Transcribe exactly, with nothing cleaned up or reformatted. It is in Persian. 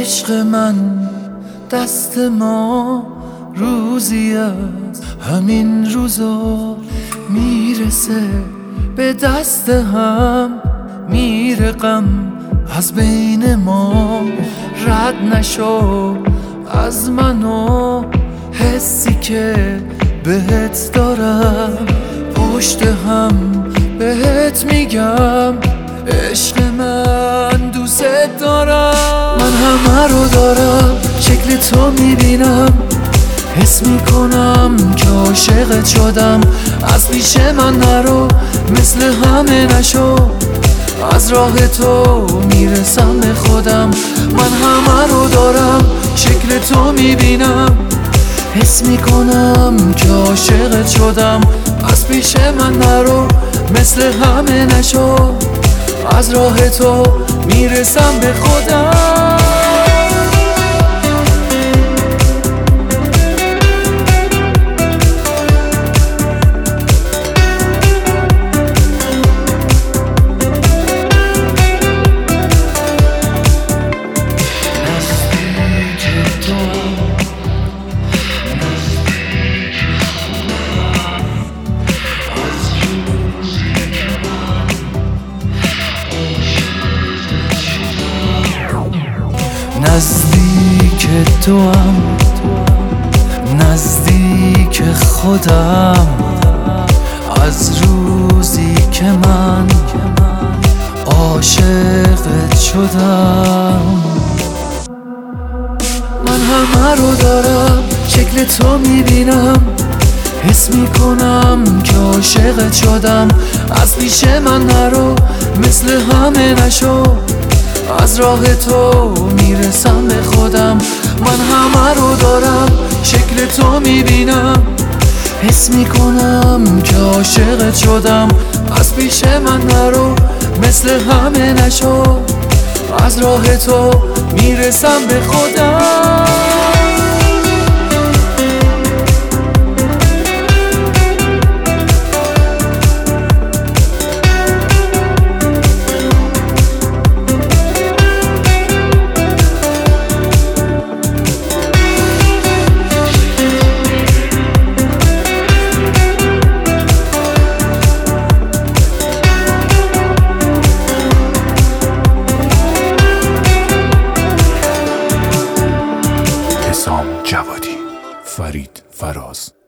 عشق من دست ما روزی از همین روزا میرسه به دست هم، میره غم از بین ما. رد نشو از منو حسی که بهت دارم، پشت هم بهت میگم عشق من دوست دارم. من همه رو دارم، شکل تو میبینم، حس میکنم که عاشقت شدم. از پیش من نرو، مثل همه نشو، از راه تو میرسم به خودم. من همه رو دارم، شکل تو میبینم، حس میکنم که عاشقت شدم. از پیش من نرو، مثل همه نشو، از راه تو میرسم به خودم. نزدیک تو هم، نزدیک خودم، از روزی که من عاشقت شدم. من همه رو دارم، شکل تو میبینم، حس میکنم که عاشقت شدم. از پیش من نرو، مثل همه نشو، از راه تو میرسم به خودم. من همه رو دارم، شکل تو میبینم، حس میکنم که عاشقت شدم. از پیش من نرو، مثل همه نشو، از راه تو میرسم به خودم. جوادی، فرید فراز.